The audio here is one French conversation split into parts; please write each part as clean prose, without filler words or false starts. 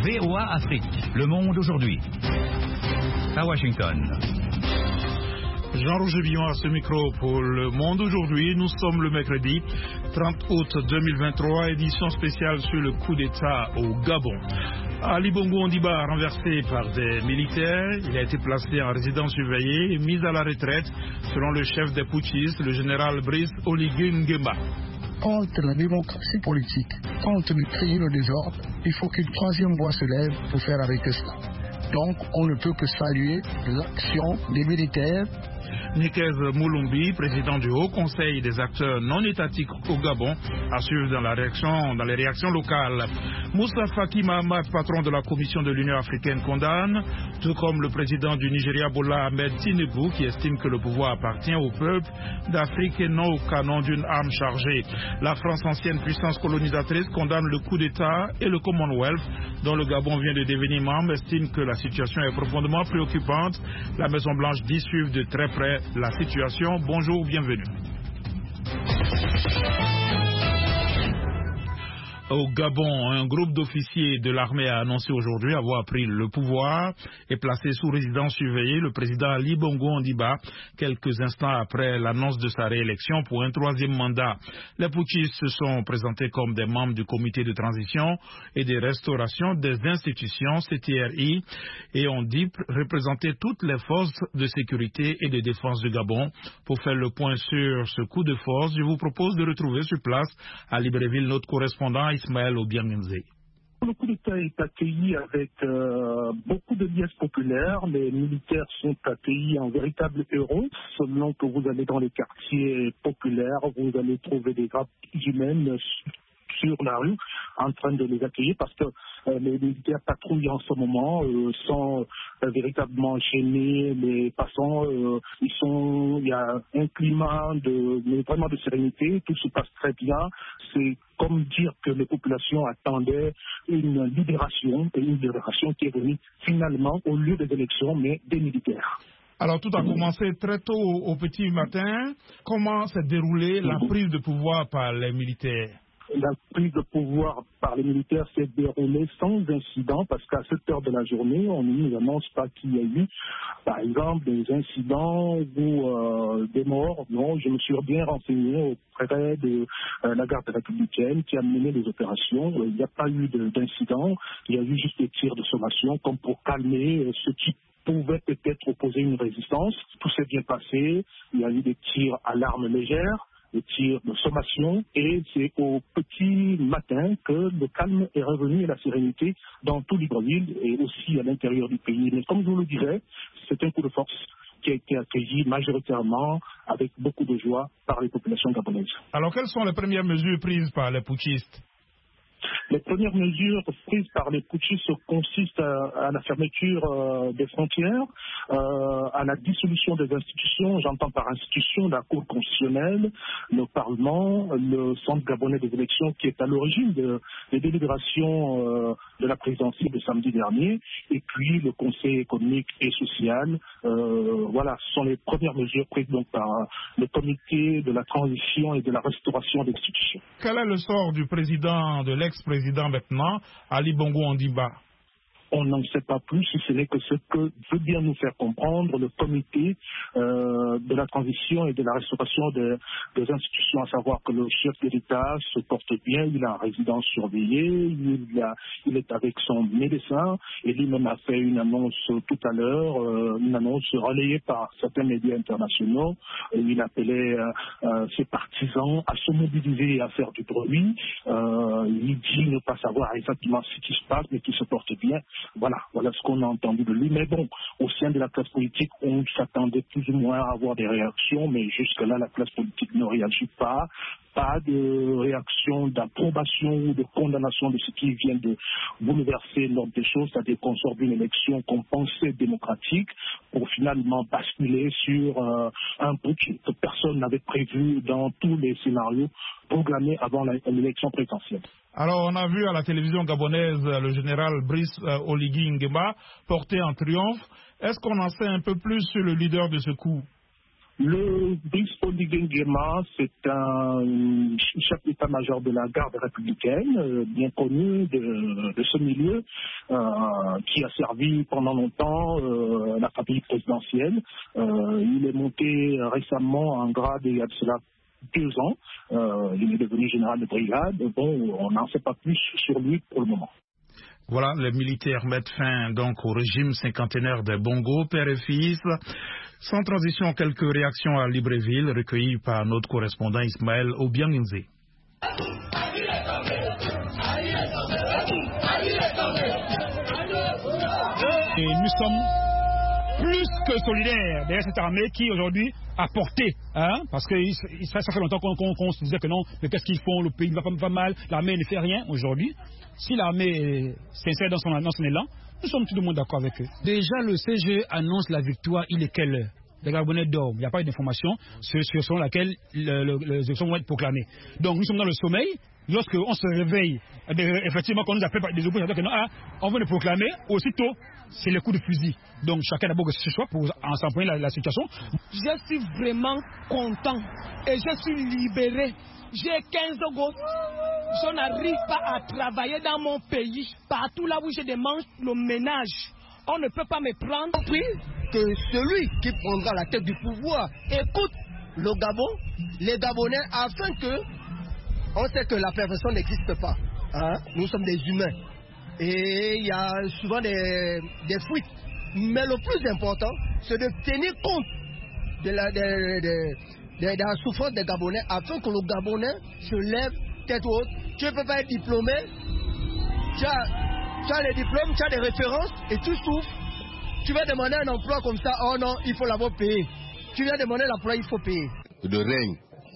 VOA Afrique, Le Monde aujourd'hui. À Washington. Jean-Roger Billon à ce micro pour Le Monde aujourd'hui. Nous sommes le mercredi 30 août 2023, édition spéciale sur le coup d'État au Gabon. Ali Bongo Ondimba, renversé par des militaires, il a été placé en résidence surveillée et mis à la retraite, selon le chef des putschistes, le général Brice Oligui Nguema. Contre la démocratie politique, contre le crime et le désordre, il faut qu'une troisième voie se lève pour faire arrêter cela. Donc, on ne peut que saluer l'action des militaires. Nikez Moulumbi, président du Haut Conseil des acteurs non étatiques au Gabon, a suivi dans les réactions locales. Moussa Faki Mahamat, patron de la Commission de l'Union africaine, condamne, tout comme le président du Nigeria, Bola Ahmed Tinubu, qui estime que le pouvoir appartient au peuple d'Afrique et non au canon d'une arme chargée. La France, ancienne puissance colonisatrice, condamne le coup d'État et le Commonwealth, dont le Gabon vient de devenir membre, estime que la situation est profondément préoccupante. La Maison-Blanche dit suivre de très près la situation. Bonjour, bienvenue. Au Gabon, un groupe d'officiers de l'armée a annoncé aujourd'hui avoir pris le pouvoir et placé sous résidence surveillée le président Ali Bongo Ondimba quelques instants après l'annonce de sa réélection pour un troisième mandat. Les putschistes se sont présentés comme des membres du comité de transition et de restauration des institutions CTRI et ont dit représenter toutes les forces de sécurité et de défense du Gabon. Pour faire le point sur ce coup de force, je vous propose de retrouver sur place à Libreville notre correspondant Ismaël Obiangenze. Le coup d'État est accueilli avec beaucoup de liesses populaires. Les militaires sont accueillis en véritables héros. Selon que vous allez dans les quartiers populaires, vous allez trouver des grappes humaines sur la rue en train de les accueillir parce que les militaires patrouillent en ce moment sans véritablement gêner les passants. Il y a un climat vraiment de sérénité, tout se passe très bien. C'est comme dire que les populations attendaient une libération qui est venue finalement au lieu des élections, mais des militaires. Alors tout a commencé très tôt au petit matin. Comment s'est déroulée la prise de pouvoir par les militaires? La prise de pouvoir par les militaires s'est déroulée sans incident parce qu'à cette heure de la journée, on ne nous annonce pas qu'il y a eu, par exemple, des incidents ou des morts. Non, je me suis bien renseigné auprès de la garde républicaine qui a mené les opérations. Il n'y a pas eu d'incident, il y a eu juste des tirs de sommation comme pour calmer ceux qui pouvaient peut-être opposer une résistance. Tout s'est bien passé, il y a eu des tirs à l'arme légère, des tirs de sommation, et c'est au petit matin que le calme est revenu et la sérénité dans tout Libreville et aussi à l'intérieur du pays. Mais comme je vous le disais, c'est un coup de force qui a été accueilli majoritairement avec beaucoup de joie par les populations gabonaises. Alors quelles sont les premières mesures prises par les putschistes? Les premières mesures prises par les putschistes consistent à la fermeture des frontières, à la dissolution des institutions. J'entends par institution la Cour constitutionnelle, le Parlement, le Centre gabonais des élections qui est à l'origine des délibérations de la présidentielle de samedi dernier, et puis le Conseil économique et social. Voilà, ce sont les premières mesures prises donc par le comité de la transition et de la restauration des institutions. Quel est le sort du président, de l'ex-président maintenant, Ali Bongo Ondimba? On n'en sait pas plus, si ce n'est que ce que veut bien nous faire comprendre le comité de la transition et de la restauration des institutions, à savoir que le chef de l'État se porte bien, il est en résidence surveillée, il est avec son médecin, et lui-même a fait une annonce tout à l'heure, une annonce relayée par certains médias internationaux. Il appelait ses partisans à se mobiliser et à faire du bruit. Il dit ne pas savoir exactement ce qui se passe, mais qu'il se porte bien. Voilà ce qu'on a entendu de lui. Mais bon, au sein de la classe politique, on s'attendait plus ou moins à avoir des réactions, mais jusque-là, la classe politique ne réagit pas. Pas de réaction d'approbation ou de condamnation de ce qui vient de bouleverser l'ordre des choses, c'est-à-dire qu'on sort d'une élection qu'on pensait démocratique pour finalement basculer sur un putsch que personne n'avait prévu dans tous les scénarios programmés avant l'élection présidentielle. Alors, on a vu à la télévision gabonaise le général Brice Oligui Nguema porté en triomphe. Est-ce qu'on en sait un peu plus sur le leader de ce coup? Le Brice Oligui Nguema, c'est un chef d'état-major de la garde républicaine, bien connu de ce milieu, qui a servi pendant longtemps la famille présidentielle. Il est monté récemment en grade il y a de cela 2 ans. Il est devenu général de brigade. Bon, on n'en sait pas plus sur lui pour le moment. Voilà, les militaires mettent fin donc au régime cinquantenaire des Bongo, père et fils. Sans transition, quelques réactions à Libreville recueillies par notre correspondant Ismaël Obianginze. Et nous sommes plus que solidaires derrière cette armée qui aujourd'hui a porté, parce que ça fait longtemps qu'on se disait que non, mais qu'est-ce qu'ils font, le pays va pas mal, l'armée ne fait rien aujourd'hui. Si l'armée s'insère dans son élan, nous sommes tout le monde d'accord avec eux. Déjà, le CGE annonce la victoire, il est quelle heure? Les Gabonais dorment, il n'y a pas d'information sur laquelle les élections vont être proclamées. Donc nous sommes dans le sommeil. Lorsqu'on se réveille, effectivement, quand on nous appelle des opposants, que non, on veut le proclamer, aussitôt, c'est le coup de fusil. Donc chacun d'abord ce choix pour s'empoigner la situation. Je suis vraiment content et je suis libéré. J'ai 15 gosses. Je n'arrive pas à travailler dans mon pays. Partout là où je demande le ménage, on ne peut pas me prendre. Que celui qui prendra la tête du pouvoir écoute le Gabon, les Gabonais, afin que on sait que la perfection n'existe pas. Nous sommes des humains. Et il y a souvent des fuites. Mais le plus important, c'est de tenir compte de la souffrance des Gabonais afin que le Gabonais se lève tête haute. Tu ne peux pas être diplômé. Tu as les diplômes, tu as des références et tu souffres. Tu vas demander un emploi comme ça, oh non, il faut l'avoir payé. Tu viens demander l'emploi, il faut payer. De règne,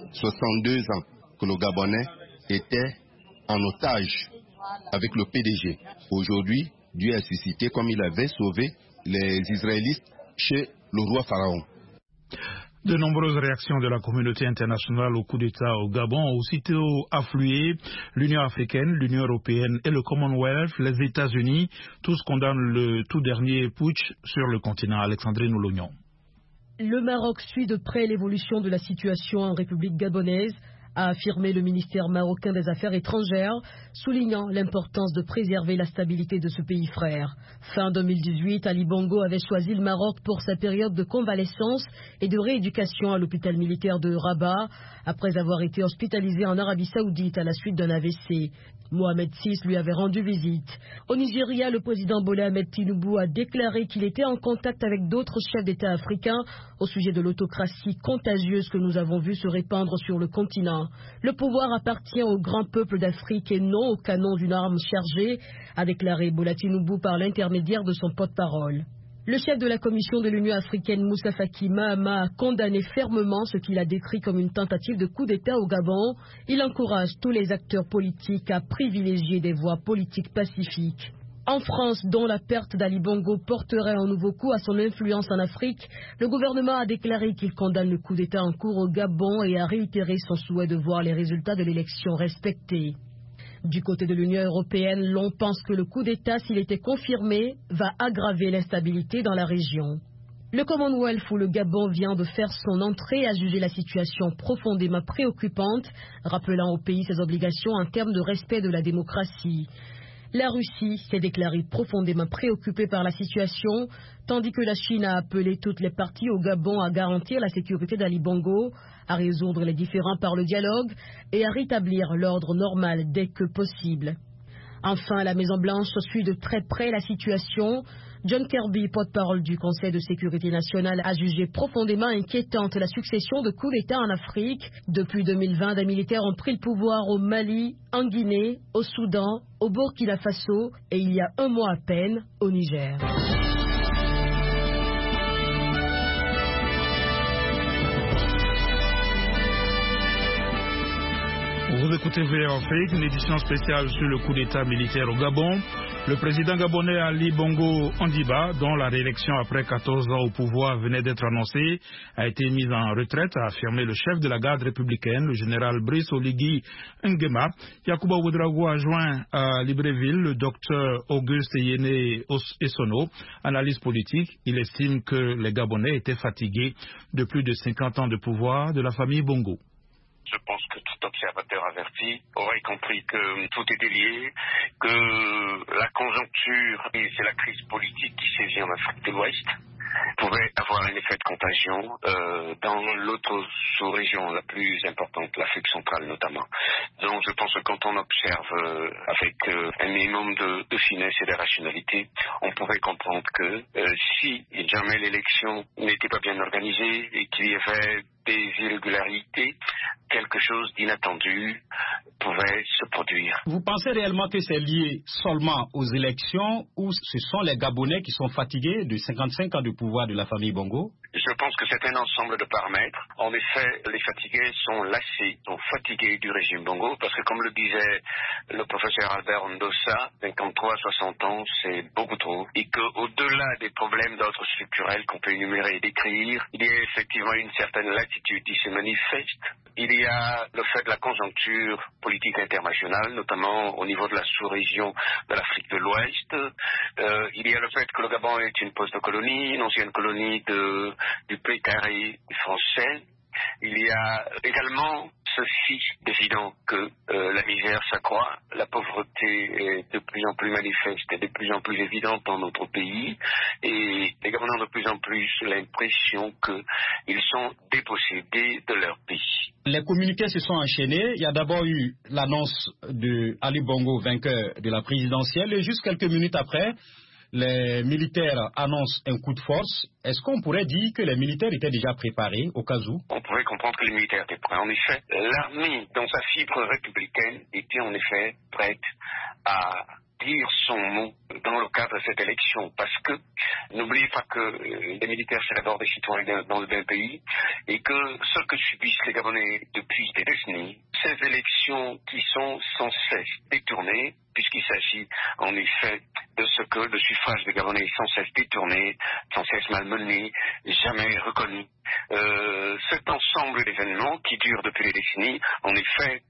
62 ans que le Gabonais était en otage avec le PDG. Aujourd'hui, Dieu a suscité comme il avait sauvé les Israélites chez le roi Pharaon. De nombreuses réactions de la communauté internationale au coup d'État au Gabon ont aussitôt afflué. L'Union africaine, l'Union européenne et le Commonwealth, les États-Unis, tous condamnent le tout dernier putsch sur le continent. Alexandrine Oulognon. Le Maroc suit de près l'évolution de la situation en République gabonaise, a affirmé le ministère marocain des Affaires étrangères, soulignant l'importance de préserver la stabilité de ce pays frère. Fin 2018, Ali Bongo avait choisi le Maroc pour sa période de convalescence et de rééducation à l'hôpital militaire de Rabat, après avoir été hospitalisé en Arabie Saoudite à la suite d'un AVC. Mohamed VI lui avait rendu visite. Au Nigeria, le président Bola Ahmed Tinubu a déclaré qu'il était en contact avec d'autres chefs d'État africains au sujet de l'autocratie contagieuse que nous avons vue se répandre sur le continent. Le pouvoir appartient au grand peuple d'Afrique et non au canon d'une arme chargée, a déclaré Bola Tinubu par l'intermédiaire de son porte-parole. Le chef de la Commission de l'Union africaine, Moussa Faki Mahama, a condamné fermement ce qu'il a décrit comme une tentative de coup d'État au Gabon. Il encourage tous les acteurs politiques à privilégier des voies politiques pacifiques. En France, dont la perte d'Ali Bongo porterait un nouveau coup à son influence en Afrique, le gouvernement a déclaré qu'il condamne le coup d'État en cours au Gabon et a réitéré son souhait de voir les résultats de l'élection respectés. Du côté de l'Union européenne, l'on pense que le coup d'État, s'il était confirmé, va aggraver l'instabilité dans la région. Le Commonwealth, où le Gabon vient de faire son entrée, a jugé la situation profondément préoccupante, rappelant au pays ses obligations en termes de respect de la démocratie. La Russie s'est déclarée profondément préoccupée par la situation, tandis que la Chine a appelé toutes les parties au Gabon à garantir la sécurité d'Ali Bongo, à résoudre les différends par le dialogue et à rétablir l'ordre normal dès que possible. Enfin, la Maison-Blanche suit de très près la situation. John Kirby, porte-parole du Conseil de sécurité nationale, a jugé profondément inquiétante la succession de coups d'État en Afrique. Depuis 2020, des militaires ont pris le pouvoir au Mali, en Guinée, au Soudan, au Burkina Faso et il y a un mois à peine, au Niger. Vous écoutez VOA Afrique, une édition spéciale sur le coup d'État militaire au Gabon. Le président gabonais Ali Bongo Ondimba, dont la réélection après 14 ans au pouvoir venait d'être annoncée, a été mise en retraite, a affirmé le chef de la garde républicaine, le général Brice Oligui Nguema. Yacouba Ouedraogo a joint à Libreville le docteur Auguste Yene Essono, analyse politique. Il estime que les Gabonais étaient fatigués de plus de 50 ans de pouvoir de la famille Bongo. Je pense que tout observateur averti aurait compris que tout était lié, que la conjoncture et c'est la crise politique qui sévit en Afrique de l'Ouest pouvait avoir un effet de contagion dans l'autre sous-région la plus importante, l'Afrique centrale notamment. Donc je pense que quand on observe avec un minimum de finesse et de rationalité, on pouvait comprendre que si jamais l'élection n'était pas bien organisée et qu'il y avait des irrégularités, quelque chose d'inattendu pouvait se produire. Vous pensez réellement que c'est lié seulement aux élections ou ce sont les Gabonais qui sont fatigués de 55 ans de pouvoir de la famille Bongo? Je pense que c'est un ensemble de paramètres. En effet, les fatigués sont lassés, sont fatigués du régime Bongo, parce que comme le disait le professeur Albert Ndossa, 53 à 60 ans, c'est beaucoup trop. Et qu'au-delà des problèmes d'ordre structurel qu'on peut énumérer et décrire, il y a effectivement une certaine latitude qui se manifeste. Il y a le fait de la conjoncture politique internationale, notamment au niveau de la sous-région de l'Afrique de l'Ouest. Il y a le fait que le Gabon est une post-colonie, une ancienne colonie du pays carré français. Il y a également ceci d'évident que la misère s'accroît, la pauvreté est de plus en plus manifeste et de plus en plus évidente dans notre pays et les Gabonais ont de plus en plus l'impression qu'ils sont dépossédés de leur pays. Les communiqués se sont enchaînés. Il y a d'abord eu l'annonce de Ali Bongo vainqueur de la présidentielle et juste quelques minutes après, les militaires annoncent un coup de force. Est-ce qu'on pourrait dire que les militaires étaient déjà préparés au cas où? On pourrait comprendre que les militaires étaient prêts. En effet, l'armée, dans sa fibre républicaine, était en effet prête à dire son mot dans le cadre de cette élection, parce que n'oubliez pas que les militaires c'est d'abord des citoyens dans le pays et que ce que subissent les Gabonais depuis des décennies, ces élections qui sont sans cesse détournées, puisqu'il s'agit en effet de ce que le suffrage des Gabonais est sans cesse détourné, sans cesse malmené, jamais reconnu. Cet ensemble d'événements qui durent depuis des décennies, en effet,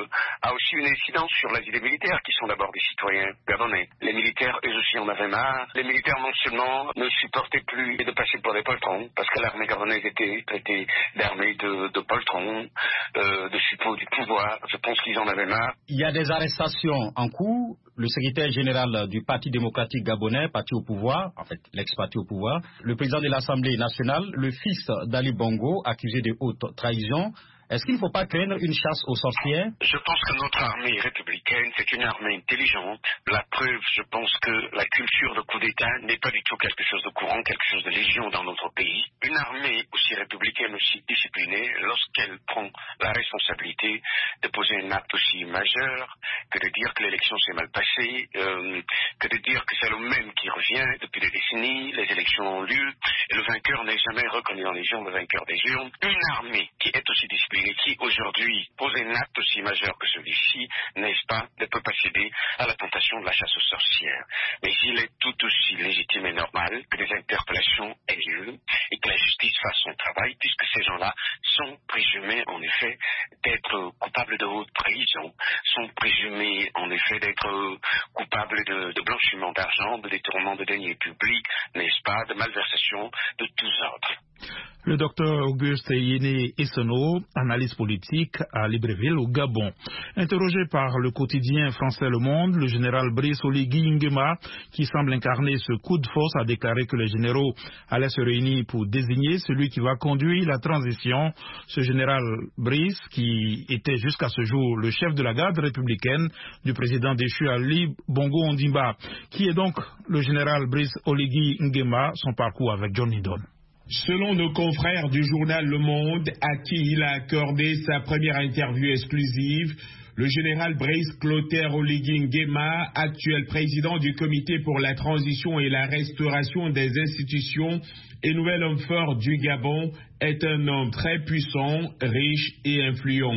a aussi une incidence sur la vie des militaires, qui sont d'abord des citoyens gabonais. Les militaires, eux aussi, en avaient marre. Les militaires, non seulement ne supportaient plus de passer pour des poltrons, parce que l'armée gabonaise était traitée d'armée de poltrons, de suppôts du pouvoir. Je pense qu'ils en avaient marre. Il y a des arrestations en cours. Le secrétaire général du Parti démocratique gabonais, parti au pouvoir, en fait l'ex-parti au pouvoir, le président de l'Assemblée nationale, le fils d'Ali Bongo, accusé de haute trahison. Est-ce qu'il ne faut pas craindre une chasse aux sorcières? Je pense que notre armée républicaine, c'est une armée intelligente. La preuve, je pense que la culture de coup d'État n'est pas du tout quelque chose de courant, quelque chose de légion dans notre pays. Une armée aussi républicaine, aussi disciplinée, lorsqu'elle prend la responsabilité de poser un acte aussi majeur que de dire que l'élection s'est mal passée, que de dire que c'est le même qui revient depuis des décennies, les élections ont lieu, et le vainqueur n'est jamais reconnu en légion, le vainqueur des urnes. Une armée qui est aussi disciplinée et qui aujourd'hui pose un acte aussi majeur que celui-ci, n'est-ce pas, ne peut pas céder à la tentation de la chasse aux sorcières. Mais il est tout aussi légitime et normal que des interpellations aient lieu et que la justice fasse son travail, puisque ces gens-là sont présumés en effet d'être coupables de haute trahison, sont présumés en effet d'être coupables de blanchiment d'argent, de détournement de deniers publics, n'est-ce pas, de malversation de tous ordres. Le docteur Auguste Yene Essono, analyse politique à Libreville au Gabon. Interrogé par le quotidien français Le Monde, le général Brice Oligui Nguema, qui semble incarner ce coup de force, a déclaré que les généraux allaient se réunir pour désigner celui qui va conduire la transition. Ce général Brice, qui était jusqu'à ce jour le chef de la garde républicaine du président déchu Ali Bongo Ondimba. Qui est donc le général Brice Oligui Nguema? Son parcours avec Johnny Don. Selon nos confrères du journal Le Monde, à qui il a accordé sa première interview exclusive, le général Brice Clotaire Oligui Nguema, actuel président du Comité pour la transition et la restauration des institutions et nouvel homme fort du Gabon, est un homme très puissant, riche et influent.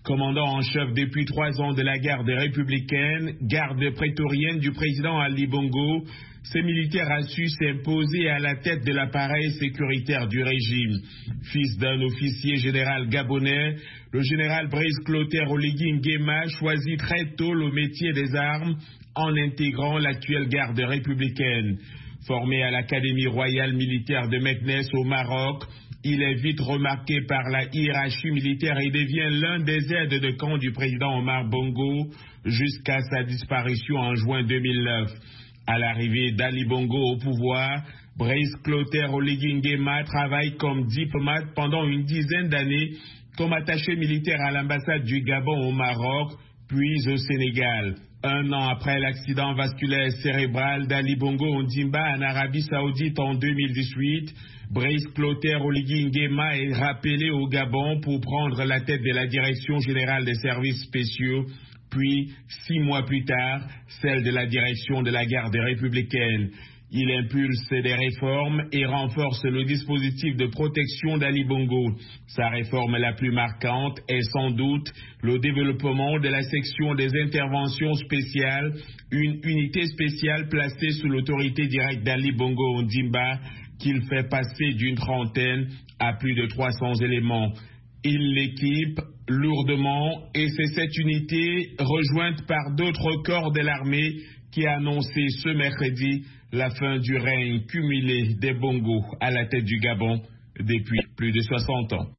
Commandant en chef depuis 3 ans de la garde républicaine, garde prétorienne du président Ali Bongo, ces militaires a su s'imposer à la tête de l'appareil sécuritaire du régime. Fils d'un officier général gabonais, le général Brice Clotaire Oligui Nguema choisit très tôt le métier des armes en intégrant l'actuelle garde républicaine. Formé à l'Académie royale militaire de Meknès au Maroc, il est vite remarqué par la hiérarchie militaire et devient l'un des aides de camp du président Omar Bongo jusqu'à sa disparition en juin 2009. À l'arrivée d'Ali Bongo au pouvoir, Brice Clotaire Oligui Nguema travaille comme diplomate pendant une dizaine d'années comme attaché militaire à l'ambassade du Gabon au Maroc, puis au Sénégal. 1 an après l'accident vasculaire cérébral d'Ali Bongo Ondimba en Arabie Saoudite en 2018, Brice Clotaire Oligui Nguema est rappelé au Gabon pour prendre la tête de la Direction générale des services spéciaux, puis 6 mois plus tard, celle de la direction de la garde républicaine. Il impulse des réformes et renforce le dispositif de protection d'Ali Bongo. Sa réforme la plus marquante est sans doute le développement de la section des interventions spéciales, une unité spéciale placée sous l'autorité directe d'Ali Bongo Ondimba, qu'il fait passer d'une 30aine à plus de 300 éléments. Il l'équipe lourdement et c'est cette unité, rejointe par d'autres corps de l'armée, qui a annoncé ce mercredi la fin du règne cumulé des Bongo à la tête du Gabon depuis plus de 60 ans.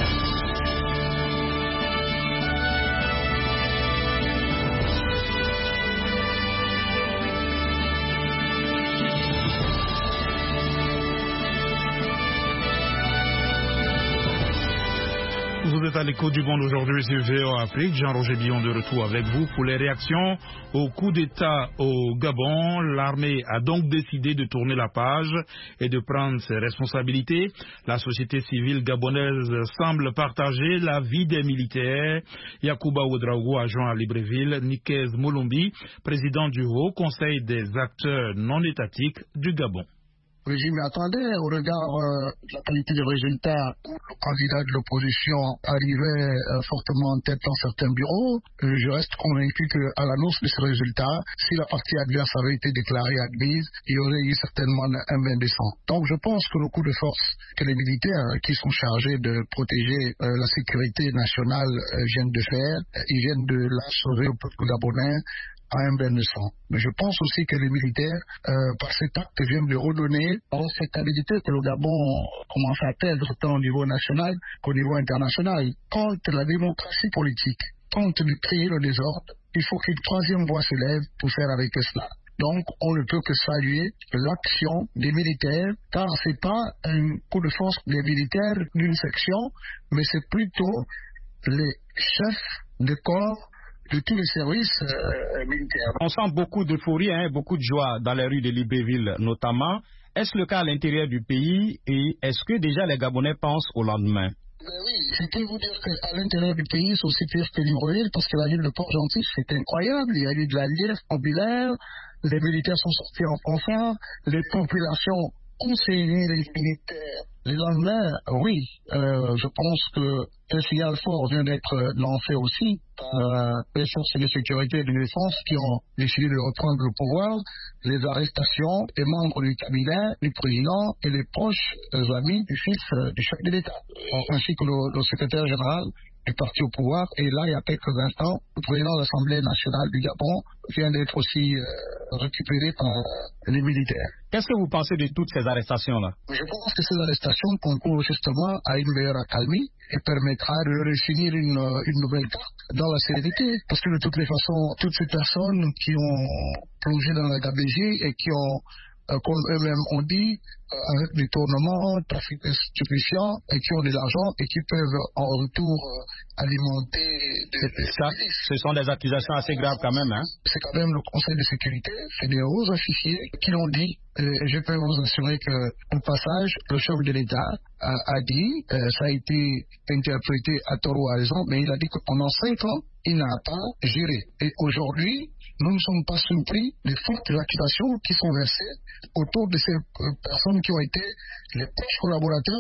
Vous êtes à l'écoute du monde aujourd'hui sur VOA Afrique. Jean-Roger Billon de retour avec vous pour les réactions au coup d'État au Gabon. L'armée a donc décidé de tourner la page et de prendre ses responsabilités. La société civile gabonaise semble partager l'avis des militaires. Yacouba Ouedraogo, adjoint à Libreville, Nikez Moulumbi, président du Haut Conseil des acteurs non étatiques du Gabon. Le régime attendait au regard de la qualité des résultats où le candidat de l'opposition arrivait fortement en tête dans certains bureaux. Je reste convaincu qu'à l'annonce de ces résultats, si la partie adverse avait été déclarée admise, il y aurait eu certainement un bain de sang. Donc je pense que le coup de force que les militaires qui sont chargés de protéger la sécurité nationale viennent de faire, ils viennent de la sauver au peuple gabonais à un bain de sang. Mais je pense aussi que les militaires, par cet acte, viennent de redonner la stabilité que le Gabon commence à perdre tant au niveau national qu'au niveau international. Quand la démocratie politique tente de créer le désordre, il faut qu'une troisième voie se lève pour faire arrêter cela. Donc, on ne peut que saluer l'action des militaires, car c'est pas un coup de force des militaires d'une section, mais c'est plutôt les chefs de corps de tous les services militaires. On sent beaucoup d'euphorie, beaucoup de joie dans les rues de Libreville notamment. Est-ce le cas à l'intérieur du pays et est-ce que déjà les Gabonais pensent au lendemain? Oui, je peux vous dire qu'à l'intérieur du pays, c'est aussi pire que Libreville, parce que la ville de Port-Gentil, c'est incroyable. Il y a eu de la liesse populaire, les militaires sont sortis en fanfare, les populations ont saisi les militaires. Les Anglais, oui, je pense que un signal fort vient d'être lancé aussi par les forces de sécurité et de défense qui ont décidé de reprendre le pouvoir. Les arrestations des membres du cabinet, du président et les proches amis du fils du chef de l'État, ainsi que le secrétaire général du parti au pouvoir. Et là, il y a quelques instants, le président de l'Assemblée nationale du Gabon vient d'être aussi récupéré par les militaires. Qu'est-ce que vous pensez de toutes ces arrestations-là? Je pense que ces arrestations concourent justement à une meilleure accalmie et permettra de redéfinir une nouvelle carte dans la sérénité. Parce que de toutes les façons, toutes ces personnes qui ont plongé dans la gabegie et qui ont, comme eux-mêmes ont dit, avec des tournements, trafic de stupéfiants, et qui ont de l'argent et qui peuvent en retour alimenter ça, ce sont des accusations assez graves quand même. C'est quand même le Conseil de sécurité, c'est des hauts officiers qui l'ont dit. Et je peux vous assurer qu'au passage, le chef de l'État a dit, ça a été interprété à tort ou à raison, mais il a dit que pendant 5 ans, il n'a pas géré. Et aujourd'hui, nous ne sommes pas surpris des fortes accusations qui sont versées autour de ces personnes qui ont été les proches collaborateurs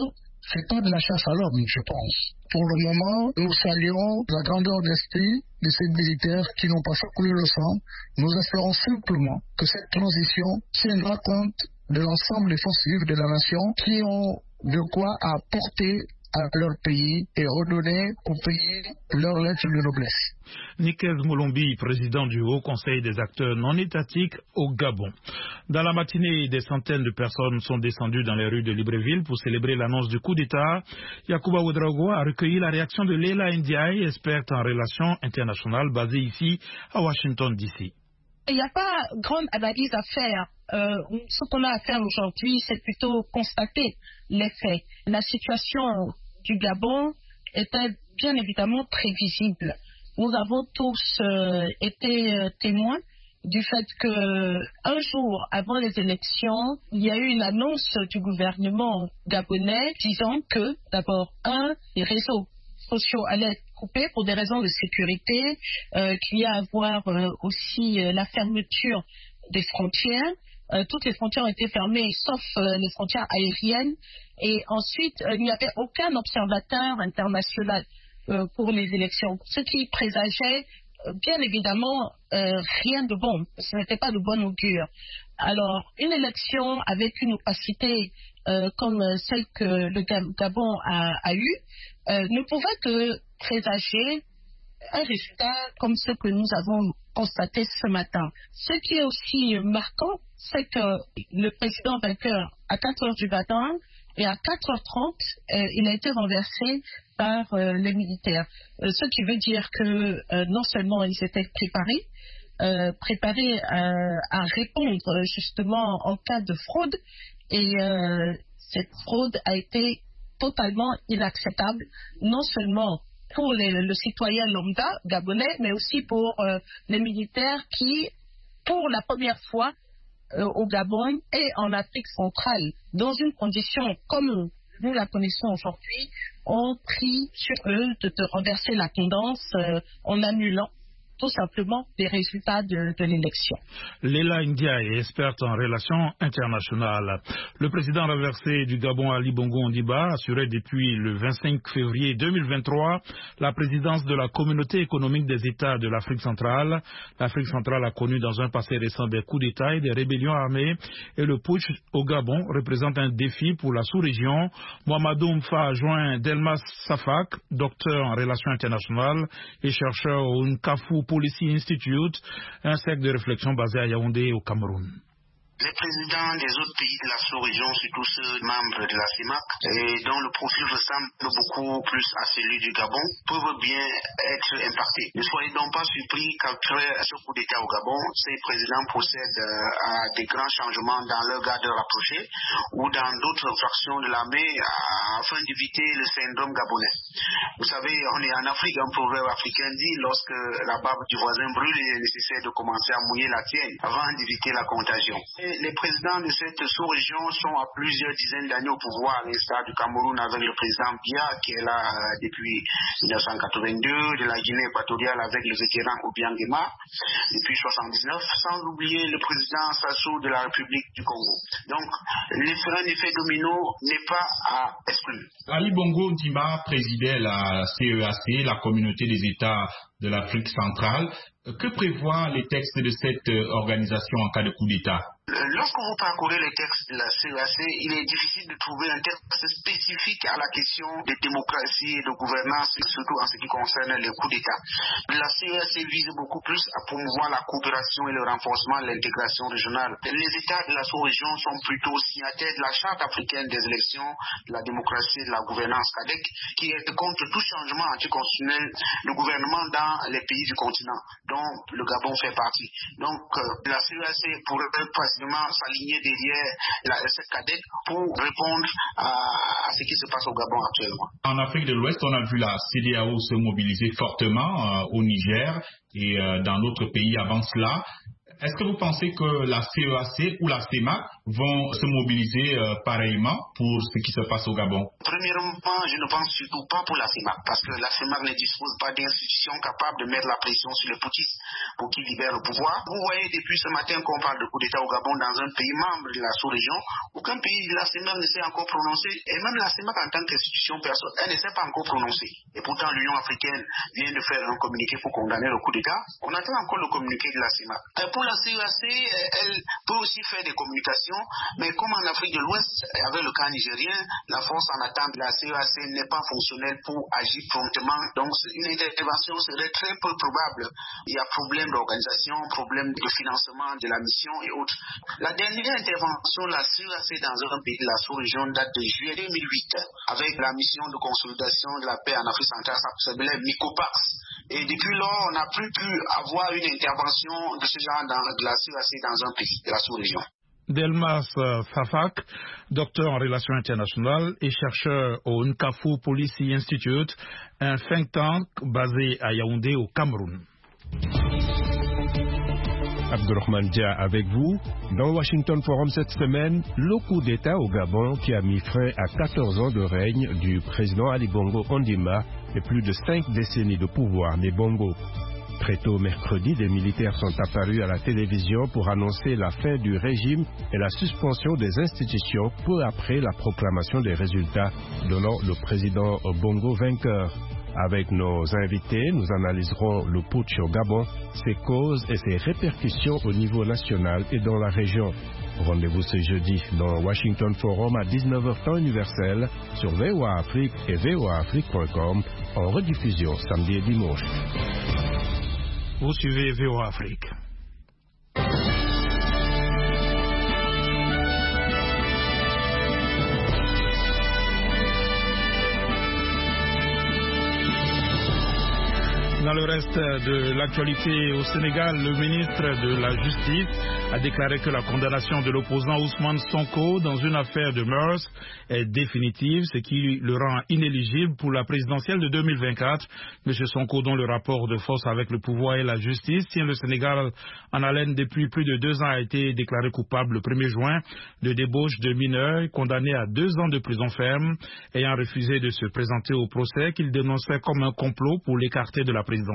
c'est pas de la chasse à l'homme, je pense. Pour le moment, nous saluons la grandeur d'esprit de ces militaires qui n'ont pas coulé le sang. Nous espérons simplement que cette transition tiendra compte de l'ensemble des forces vives de la nation qui ont de quoi apporter à leur pays et redonner au pays leur lettre de noblesse. Nikez Moulombi, président du Haut Conseil des acteurs non étatiques au Gabon. Dans la matinée, des centaines de personnes sont descendues dans les rues de Libreville pour célébrer l'annonce du coup d'État. Yacouba Ouedraogo a recueilli la réaction de Leila Ndiaye, experte en relations internationales basée ici à Washington DC. Il n'y a pas grande analyse à faire. Ce qu'on a à faire aujourd'hui, c'est plutôt constater les faits. La situation du Gabon était bien évidemment prévisible. Nous avons tous été témoins du fait que un jour avant les élections, il y a eu une annonce du gouvernement gabonais disant que d'abord, les réseaux sociaux allaient être coupés pour des raisons de sécurité, qu'il y a à voir aussi la fermeture des frontières. Toutes les frontières ont été fermées, sauf les frontières aériennes. Et ensuite, il n'y avait aucun observateur international pour les élections, ce qui présageait bien évidemment rien de bon. Ce n'était pas de bon augure. Alors, une élection avec une opacité comme celle que le Gabon a eue ne pouvait que présager un résultat comme ce que nous avons constaté ce matin. Ce qui est aussi marquant, c'est que le président vainqueur, à 4h du matin et à 4h30, il a été renversé par les militaires. Ce qui veut dire que non seulement ils étaient préparés à répondre justement en cas de fraude, et cette fraude a été totalement inacceptable, non seulement pour le citoyen lambda gabonais, mais aussi pour les militaires qui, pour la première fois au Gabon et en Afrique centrale, dans une condition comme nous la connaissons aujourd'hui, ont pris sur eux de renverser la tendance en annulant tout simplement les résultats de l'élection. Leila Ndiaye, experte en relations internationales. Le président renversé du Gabon, Ali Bongo Ondimba, assurait depuis le 25 février 2023 la présidence de la communauté économique des États de l'Afrique centrale. L'Afrique centrale a connu dans un passé récent des coups d'État et des rébellions armées, et le putsch au Gabon représente un défi pour la sous-région. Mohamedou Mfa a joint Delmas Safak, docteur en relations internationales et chercheur au Nkafu Policy Institute, un cercle de réflexion basé à Yaoundé au Cameroun. Les présidents des autres pays de la sous-région, surtout ceux membres de la CEMAC, et dont le profil ressemble beaucoup plus à celui du Gabon, peuvent bien être impactés. Ne soyez donc pas surpris qu'après ce coup d'État au Gabon, ces présidents procèdent à des grands changements dans leur garde rapprochée ou dans d'autres fractions de l'armée afin d'éviter le syndrome gabonais. Vous savez, on est en Afrique, un proverbe africain dit lorsque la barbe du voisin brûle, il est nécessaire de commencer à mouiller la tienne avant d'éviter la contagion. Les présidents de cette sous-région sont à plusieurs dizaines d'années au pouvoir, à l'instar du Cameroun avec le président Biya qui est là depuis 1982, de la Guinée équatoriale avec le vétéran Obiang Nguema depuis 1979, sans oublier le président Sassou de la République du Congo. Donc, un effet domino n'est pas à exclure. Ali Bongo Ondimba présidait la CEAC, la communauté des États de l'Afrique centrale. Que prévoient les textes de cette organisation en cas de coup d'État? Lorsque vous parcourez les textes de la CEAC, il est difficile de trouver un texte spécifique à la question de démocratie et de gouvernance, surtout en ce qui concerne les coups d'État. La CEAC vise beaucoup plus à promouvoir la coopération et le renforcement de l'intégration régionale. Les États de la sous-région sont plutôt signataires de la Charte africaine des élections, de la démocratie et de la gouvernance CADEC, qui est contre tout changement anticonstitutionnel de gouvernement dans les pays du continent, dont le Gabon fait partie. Donc, la CEAC pourrait s'aligner derrière cette CADEC pour répondre à ce qui se passe au Gabon actuellement. En Afrique de l'Ouest, on a vu la CEDEAO se mobiliser fortement au Niger et dans d'autres pays avant cela. Est-ce que vous pensez que la CEAC ou la CEMAC vont se mobiliser pareillement pour ce qui se passe au Gabon? Premièrement, je ne pense surtout pas pour la CEMAC, parce que la CEMAC ne dispose pas d'institutions capables de mettre la pression sur les putschistes pour qu'ils libèrent le pouvoir. Vous voyez depuis ce matin qu'on parle de coup d'État au Gabon dans un pays membre de la sous-région. Aucun pays de la CEMAC ne s'est encore prononcé, et même la CEMAC en tant qu'institution, elle ne s'est pas encore prononcée. Et pourtant, l'Union africaine vient de faire un communiqué pour condamner le coup d'État. On attend encore le communiqué de la CEMAC. Et pour la CEAC, elle peut aussi faire des communications, mais comme en Afrique de l'Ouest, avec le cas nigérien, la force en attente de la CEAC n'est pas fonctionnelle pour agir promptement. Donc, une intervention serait très peu probable. Il y a problème d'organisation, problème de financement de la mission et autres. La dernière intervention de la CEAC dans un pays de la sous-région date de juillet 2008, avec la mission de consolidation de la paix en Afrique centrale, ça s'appelait MICOPAX. Et depuis lors, on n'a plus pu avoir une intervention de ce genre de la CEAC dans un pays de la sous-région. Delmas Fafak, docteur en relations internationales et chercheur au Nkafu Policy Institute, un think tank basé à Yaoundé au Cameroun. Abdurrahman Dia avec vous. Dans Washington Forum cette semaine, le coup d'État au Gabon qui a mis fin à 14 ans de règne du président Ali Bongo Ondimba et plus de 5 décennies de pouvoir des Bongo. Très tôt mercredi, des militaires sont apparus à la télévision pour annoncer la fin du régime et la suspension des institutions peu après la proclamation des résultats, donnant le président Bongo vainqueur. Avec nos invités, nous analyserons le putsch au Gabon, ses causes et ses répercussions au niveau national et dans la région. Rendez-vous ce jeudi dans Washington Forum à 19h temps universel sur VOA Afrique et voaafrique.com en rediffusion samedi et dimanche. Vous suivez VOA Afrique. Dans le reste de l'actualité au Sénégal, le ministre de la Justice a déclaré que la condamnation de l'opposant Ousmane Sonko dans une affaire de mœurs est définitive, ce qui le rend inéligible pour la présidentielle de 2024. M. Sonko, dont le rapport de force avec le pouvoir et la justice tient le Sénégal en haleine depuis plus de 2 ans, a été déclaré coupable le 1er juin de débauche de mineurs, condamné à 2 ans de prison ferme, ayant refusé de se présenter au procès qu'il dénonçait comme un complot pour l'écarter de la présidentielle.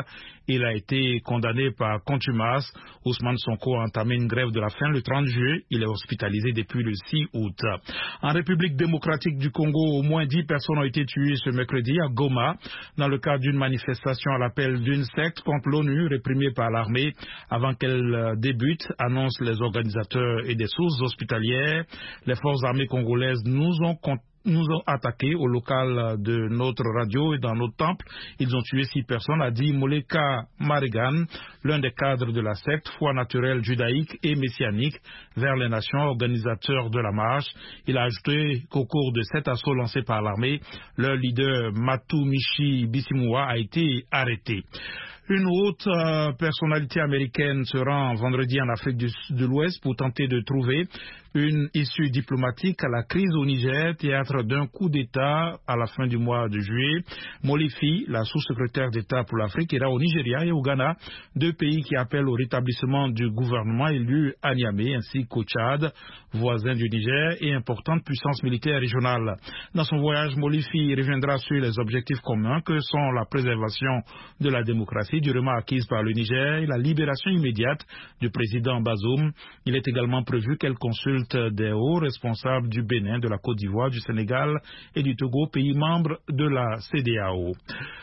Il a été condamné par contumace. Ousmane Sonko a entamé une grève de la faim le 30 juillet. Il est hospitalisé depuis le 6 août. En République démocratique du Congo, au moins 10 personnes ont été tuées ce mercredi à Goma dans le cadre d'une manifestation à l'appel d'une secte contre l'ONU réprimée par l'armée avant qu'elle débute, annoncent les organisateurs et des sources hospitalières. Les forces armées congolaises nous ont attaqués au local de notre radio et dans notre temple. Ils ont tué 6 personnes, a dit Moleka Marigan, l'un des cadres de la secte foi naturelle judaïque et messianique vers les nations, organisateur de la marche. Il a ajouté qu'au cours de cet assaut lancé par l'armée, leur leader Matou Michi Bissimua a été arrêté. Une haute personnalité américaine se rend vendredi en Afrique de l'Ouest pour tenter de trouver une issue diplomatique à la crise au Niger, théâtre d'un coup d'État à la fin du mois de juillet. Molifi, la sous-secrétaire d'État pour l'Afrique, ira au Nigeria et au Ghana, 2 pays qui appellent au rétablissement du gouvernement élu à Niamey, ainsi qu'au Tchad, voisin du Niger et importante puissance militaire régionale. Dans son voyage, Molifi reviendra sur les objectifs communs que sont la préservation de la démocratie durement acquise par le Niger et la libération immédiate du président Bazoum. Il est également prévu qu'elle consulte des hauts responsables du Bénin, de la Côte d'Ivoire, du Sénégal et du Togo, pays membres de la CEDEAO.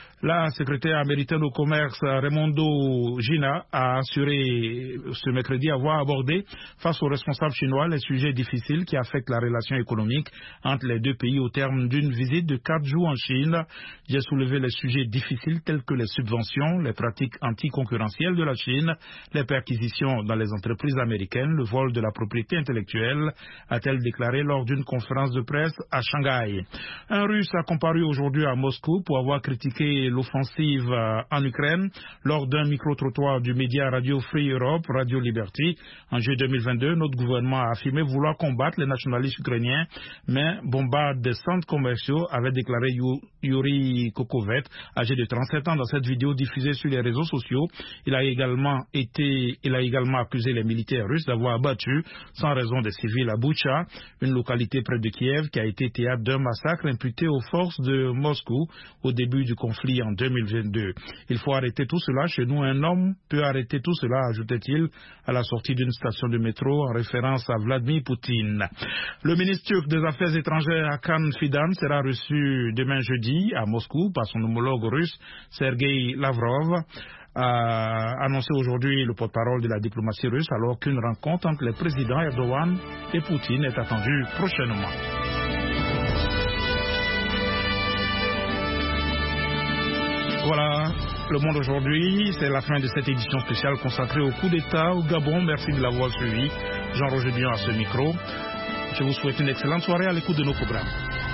La secrétaire américaine au commerce Raimondo Gina a assuré ce mercredi avoir abordé face aux responsables chinois les sujets difficiles qui affectent la relation économique entre les 2 pays au terme d'une visite de 4 jours en Chine. J'ai soulevé les sujets difficiles tels que les subventions, les pratiques anticoncurrentielles de la Chine, les perquisitions dans les entreprises américaines, le vol de la propriété intellectuelle, a-t-elle déclaré lors d'une conférence de presse à Shanghai. Un Russe a comparu aujourd'hui à Moscou pour avoir critiqué commenté l'offensive en Ukraine lors d'un micro-trottoir du média Radio Free Europe, Radio Liberty. En juillet 2022, notre gouvernement a affirmé vouloir combattre les nationalistes ukrainiens, mais bombarde des centres commerciaux, avait déclaré Yuri Kokovet, âgé de 37 ans. Dans cette vidéo diffusée sur les réseaux sociaux, il a également accusé les militaires russes d'avoir abattu sans raison des civils à Boucha, une localité près de Kiev qui a été théâtre d'un massacre imputé aux forces de Moscou au début du conflit en 2022. Il faut arrêter tout cela. Chez nous, un homme peut arrêter tout cela, ajoutait-il à la sortie d'une station de métro en référence à Vladimir Poutine. Le ministre turc des Affaires étrangères Hakan Fidan sera reçu demain jeudi à Moscou par son homologue russe Sergei Lavrov, a annoncé aujourd'hui le porte-parole de la diplomatie russe, alors qu'une rencontre entre les présidents Erdogan et Poutine est attendue prochainement. Voilà, Le Monde aujourd'hui, c'est la fin de cette édition spéciale consacrée au coup d'État au Gabon. Merci de l'avoir suivi. Jean-Roger Bion à ce micro. Je vous souhaite une excellente soirée à l'écoute de nos programmes.